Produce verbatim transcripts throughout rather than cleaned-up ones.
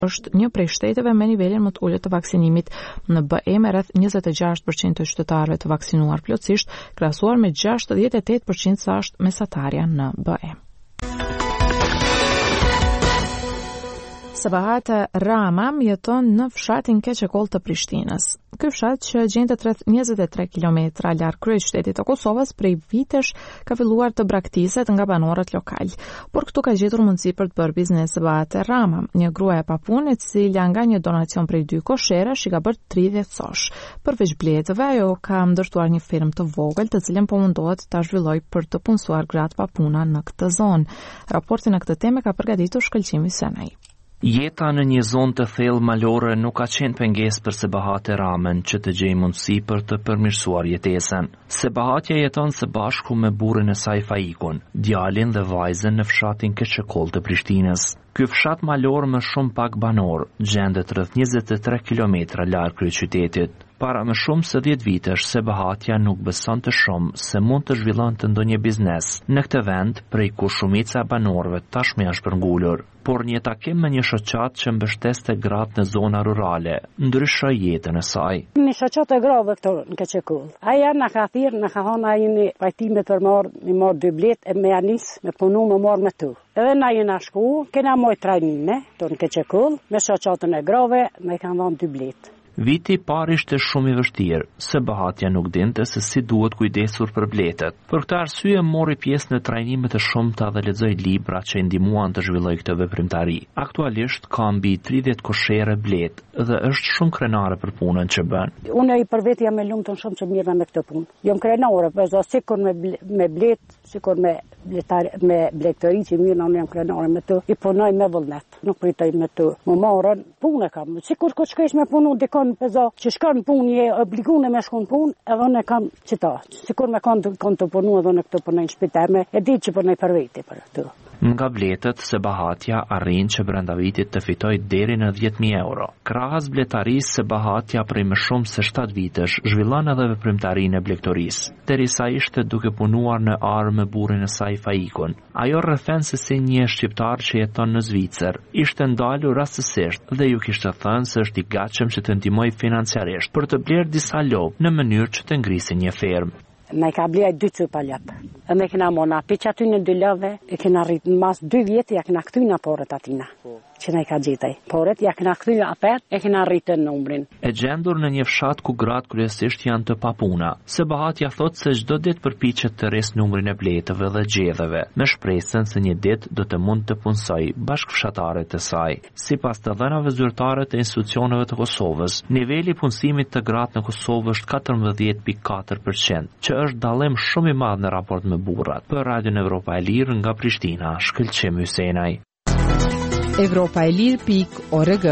është një prej shteteve me nivelin më të ulët të vaksinimit në B E me rreth njëzet e gjashtë përqind të qytetarëve të vaksinuar plotësisht, krahasuar me gjashtëdhjetë e tetë përqind sa është mesatarja në B E. Sabahat Rama jeton në fshatin Keçekoll të Prishtinës. Ky fshat, që gjendet rreth njëzet e tre kilometra larg kryeqytetit të Kosovës, prej vitesh ka filluar të braktiset nga banorët lokal. Por këtu ka gjetur mundësi për të bërë biznes Sabahat Rama, një gruaja pa punë, e cila nga një donacion prej dy kosherësh i ka bërë tridhjetë cosh. Përveç biletëve, ajo ka ndërtuar një firmë të vogël, të cilën po mundohet ta zhvillojë për të punësuar gratë pa puna në këtë zonë. Raportin në këtë temë ka përgatitur Shkëlqimi Senaj. Jeta në një zonë të thellë malore nuk ka qenë pengesë për Sabahat Ramën që të gjejë mundësi për të përmirësuar jetesën. Sabahatja jeton së bashku me burrin e saj Faikun, djalin dhe vajzën në fshatin Keçekoll të Prishtinës. Ky fshat malor me shumë pak banor gjendet rreth njëzet e tre kilometra larg kryeqytetit. Para më shumë se dhjetë vitesh, Sabahatja nuk besonte shumë se mund të zhvillonte ndonjë biznes në këtë vend, prej ku shumica e banorëve tashmë janë shpërngulur. Por një takim me një shoqat që mbështeste gratë në zona rurale ndryshoi jetën e saj. Një shoqat e grave këtu në Keçekoll. Aja na ka thirrë, na ka thonë ai një pajtime për marr, më marr dy blet e më anis me punu më marr me tu. Edhe na jena shku, kena moj trajnime këtu në Keçekoll, me shoqatën e grave, na i kanë dhënë dy blet. Viti i parë ishte shumë i vështirë. Sabahatja nuk dinte se si duhet kujdesur për bletet. Për këtë arsye mori pjesë në trajnime të shumta dhe lexoi libra që i ndihmuan të zhvillojë këtë veprimtari. Aktualisht ka mbi tridhjetë koshere blet dhe është shumë krenare për punën që bën. Unë i për vetë jam e lumtur shumë që mirë me këtë punë. Jam krenare, por sikur me ble, me blet, sikur me bletar me bletëri që mirë unë jam krenare me të. I punoj me vullnet. Nuk pritoj me të. Më marrën punë kam. Sikur ku shkresh me punu dikon pezo që shkon punë je obliguar me shkon punë, edhe unë kam çita. Sikur me kanë kanë të punu edhe në këtë punën shpitare, e di që punoj për vete për këtë. Nga bletet, Sabahatja arrin që brenda vitit të fitoj deri në dhjetë mijë euro. Krahas bletarisë, Sabahatja prej më shumë se shtatë vitesh zhvillon edhe veprimtarinë e blegtorisë, derisa ishte duke punuar në arë me burrin e saj Faikun. Ajo rrethen se si një shqiptar që jeton në Zvicër ishte ndalur rastësisht dhe ju kishte thënë se është i gatshëm që të ndihmojë financiarisht për të blerë disa lopë në mënyrë që të ngrisin një fermë. Me ka blej dy cupa ljep. E me kena mona piq aty në dy lëve, e kena rrit në mas dy vjetë, ja kena këty në porët atina. Që ne ka gjitaj. Porët, ja kena këty apet, e kena rritë në numrin. E gjendur në një fshat ku gratë kryesisht janë të papuna. Sabahatja thot se çdo ditë përpiqet të rrisë numrin e bletëve dhe gjedheve, me shpresën se një ditë do të mund të punsoj bashkë fshatarët e saj. Sipas të dhënave zyrtare të institucioneve të Kosovës, niveli i punësimit të gratë në Kosovë është katërmbëdhjetë pikë katër përqind, që është dallim shumë i madh në raport me burrat. Për Radion Evropa e Lirë nga Prishtina, Shkëlqim Hysenaj. Evropa e Lirë pikë org.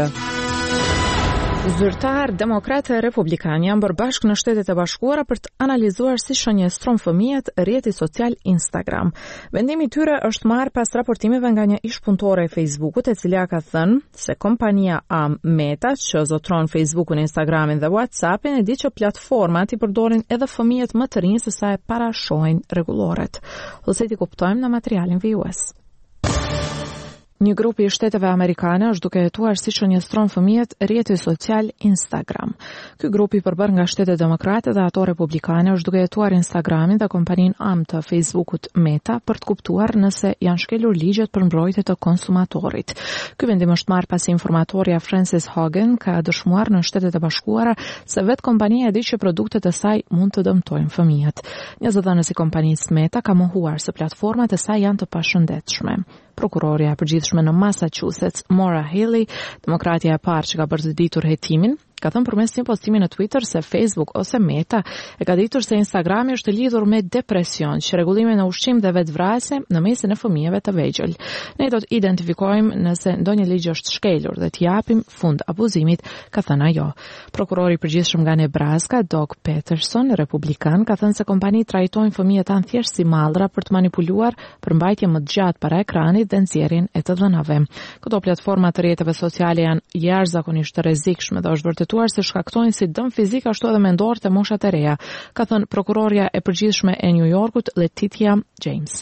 Zyrtar demokratë e republikanë janë bërë bashkë në Shtetet e Bashkuara për të analizuar si shënjestron fëmijët rrjeti social Instagram. Vendimi i tyre është marrë pas raportimeve nga një ish punëtore e Facebookut, e cila ka thënë se kompania A Meta, që zotron Facebookun, Instagramin dhe WhatsAppin, e di që platformat i përdorin edhe fëmijët më të rinj se sa e parashohin rregulloret. Ose ti kuptojmë në materialin vijues. Një grup i shteteve amerikane është duke hetuar si shënjestron fëmijët rrjeti social Instagram. Ky grup i përbër nga shtetet demokrate dhe ato republikane është duke hetuar Instagramin dhe kompaninë A M të Facebookut Meta për të kuptuar nëse janë shkelur ligjet për mbrojtje të konsumatorit. Ky vendim është marrë pasi informatorja Frances Hogan ka dëshmuar në Shtetet e Bashkuara se vetë kompania e di që produktet e saj mund të dëmtojnë fëmijët. Një zëdhënës i kompanisë Meta ka mohuar se platformat e saj janë të pashëndetshme. Prokuroria e përgjithshme në Massachusetts, Maura Healey, demokratja e parë që ka bërë të ditur hetimin, ka thënë përmes një postimi në Twitter se Facebook ose Meta e ka ditur se Instagrami është lidhur me depresion, që rregullime në ushqim dhe vetvrasje në mesin e fëmijëve të vegjël. Ne do të identifikojmë nëse ndonjë ligj është shkelur dhe të japim fund abuzimit, ka thënë ajo. Prokurori i përgjithshëm nga Nebraska, Doug Peterson, republikan, ka thënë se kompanitë trajtojnë fëmijët tanë thjesht si mallra për të manipuluar për mbajtje më të gjatë para ekranit dhe nxjerrjen e të dhënave. Këto platforma të rrjeteve sociale janë jashtëzakonisht të rrezikshme dhe është vërtet se shkaktojnë si dëm fizik ashtu edhe mendor të moshat e reja, ka thënë prokuroria e përgjithshme e New Yorkut, Letitia James.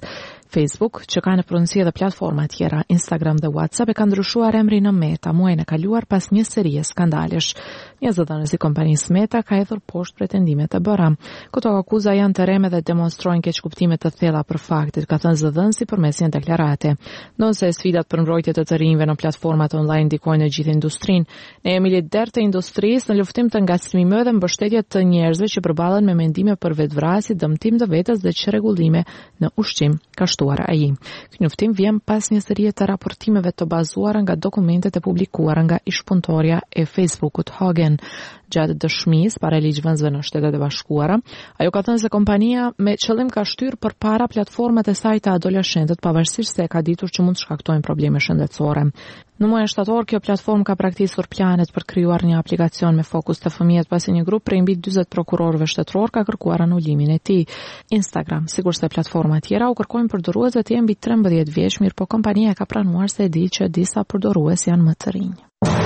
Facebook, që ka në pronësi edhe platforma tjera, Instagram dhe WhatsApp, e ka ndryshuar emrin në Meta muajin e kaluar pas një serie skandalesh. Një zëdhënës i kompanisë Meta ka hedhur poshtë pretendimet e bëra. Këto akuza janë të reme dhe demonstrojnë keqkuptime të thella për faktit, ka thënë zëdhënësi përmes një deklarate. Ndonse sfidat për mbrojtje të të rinjve në platformat online ndikojnë në gjithë industrinë, ne jemi lider të industrisë në luftim të ngacmimeve dhe mbështetje të njerëzve që përballen me mendime për vetvrasje, dëmtim të vetes dhe çrregullime në ushqim, ka shtuar ai. Ky njoftim vjen pas një serie të raportimeve të bazuara nga dokumentet e publikuara nga ish-punëtorja e Facebookut Hagen. Gjatë dëshmisë para ligjvënësve në Shtetet e Bashkuara, ajo ka thënë se kompania me qëllim ka shtyrë përpara platformat e saj të adoleshentët, pavarësisht se ka ditur që mund të shkaktojnë probleme shëndetësore. Në muajin shtator, kjo platformë ka praktikisur planet për krijuar një aplikacion me fokus të fëmijët, pasi një grup prej mbi dyzet prokurorëve shtetëror ka kërkuar anullimin e tij. Instagram, sikurse platforma tjera, u kërkojnë përdoruesve të jenë mbi trembëdhjetë vjeç, mirë po kompania ka pranuar se e di që disa përdorues janë më të rinj.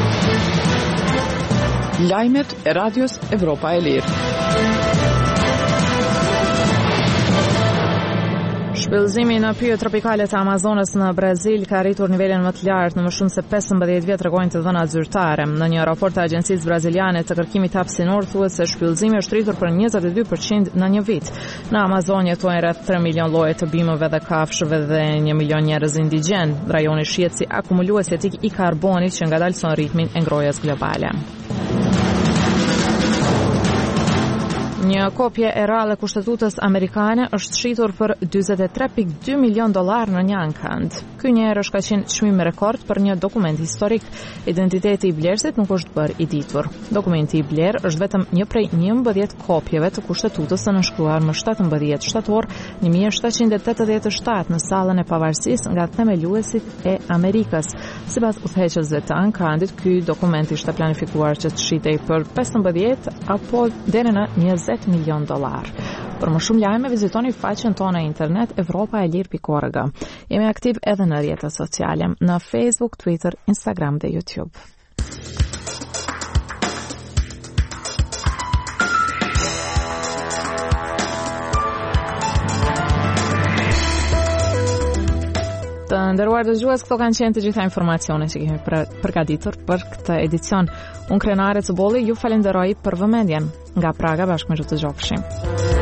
Lajmet e Radios Evropa e Lirë. Shpëllëzimi në pyjet tropikale të Amazonës në Brazil ka arritur nivelin më të lartë në më shumë se pesëmbëdhjetë vjet, tregojnë të dhënat zyrtare. Në një raport të agjencisë braziliane të kërkimit hapësinor thuhet se shpëllëzimi është rritur për njëzet e dy përqind në një vit. Në Amazon jetojnë rreth tre milion lloje të bimëve dhe kafshëve dhe një milion njerëz indigjen. Rajoni shihet si akumulues jetik i karbonit që ngadalson ritmin e ngrohjes globale. Një kopje e rrallë e kushtetutës amerikane është shitur për dyzet e tre pikë dy milion dollar në një ankand. Ky një herë është ka qenë çmim rekord për një dokument historik. Identiteti i blerësit nuk është bërë i ditur. Dokumenti i blerë është vetëm një prej njëmbëdhjetë kopjeve të kushtetutës së nënshkruar më shtatëmbëdhjetë shtator një mijë shtatëqind e tetëdhjetë e shtatë në sallën e pavarësisë nga themeluesit e Amerikës. Sipas udhëheqësve të ankandit, ky dokument ishte planifikuar që të shitej për pesëmbëdhjetë apo deri në njëzet milion dollar. Për më shumë lajme, vizitoni faqen tonë në internet evropa e lirë pikë org. Jemi aktiv edhe në rrjetet sociale, në Facebook, Twitter, Instagram dhe YouTube. Të nderuar dëgjues, këto kanë qenë të gjitha informacionet që kemi përgatitur për këtë edicion. Unë Krenare Cëbolli ju falenderoj për vëmendjen. Nga Praga bashkë me ju të gjofshim.